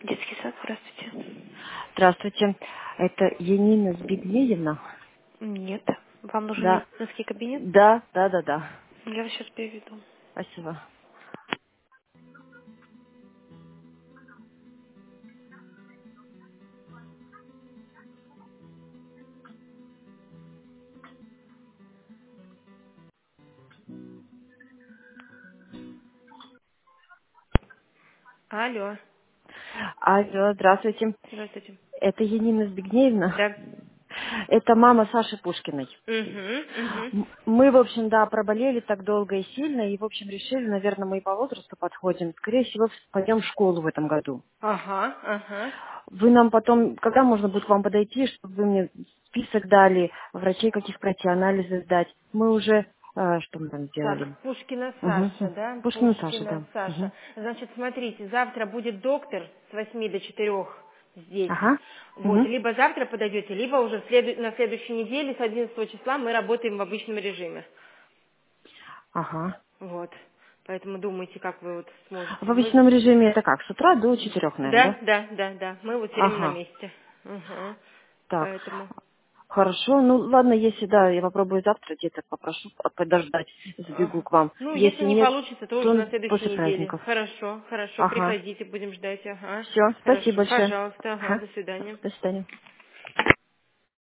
Детский сад, здравствуйте. Здравствуйте. Это Янина Збигнеевна? Нет. Вам нужен Да. медицинский кабинет? Да. Я вас сейчас переведу. Спасибо. Алло. Алло, здравствуйте. Здравствуйте. Это Янина Збигнеевна? Да. Это мама Саши Пушкиной. Угу. Мы, в общем, да, проболели так долго и сильно, и, в общем, решили, наверное, мы и по возрасту подходим. Скорее всего, пойдем в школу в этом году. Ага. Вы нам потом, когда можно будет к вам подойти, чтобы вы мне список дали, врачей каких пройти, анализы сдать? Мы уже, что мы там сделали? Так, Пушкина Саша, Угу. да? Пушкина Саша, Пушкина да. Саша. Мгм. Значит, смотрите, завтра будет доктор с 8 до 4 здесь. Ага. Вот, Мгм. либо завтра подойдете, либо уже на следующей неделе, с 11 числа, мы работаем в обычном режиме. Ага. Вот. Поэтому думайте, как вы вот В сможете. обычном режиме это как? С утра до 4, наверное, да? Да. Мы вот все время на Ага. месте. Угу. Так. Поэтому. Хорошо. Ну, ладно, если да, я попробую завтра где-то попрошу подождать, сбегу Ага. к вам. Ну, если Если не нет, получится, то уже на то следующей после неделе. праздников. Хорошо, Ага. приходите, будем ждать, ага. Все, спасибо Хорошо, большое. пожалуйста, ага, Ага. до свидания. До свидания.